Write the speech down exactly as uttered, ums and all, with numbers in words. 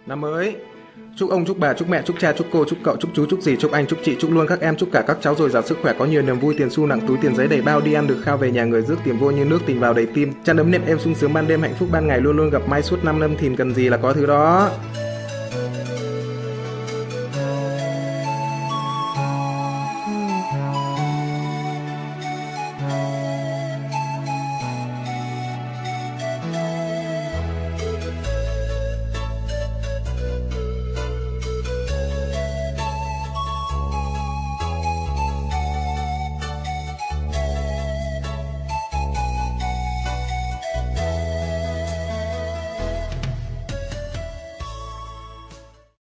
Năm mới. Chúc ông, chúc bà, chúc mẹ, chúc cha, chúc cô, chúc cậu, chúc chú, chúc dì, chúc anh, chúc chị, chúc luôn các em, chúc cả các cháu dồi dào sức khỏe, có nhiều niềm vui, tiền xu nặng túi, tiền giấy đầy bao, đi ăn được khao, về nhà người rước tiền vô như nước, tình vào đầy tim, chăn ấm nệm êm sung sướng ban đêm, hạnh phúc ban ngày, luôn luôn gặp may suốt năm năm thìn, cần gì là có thứ đó.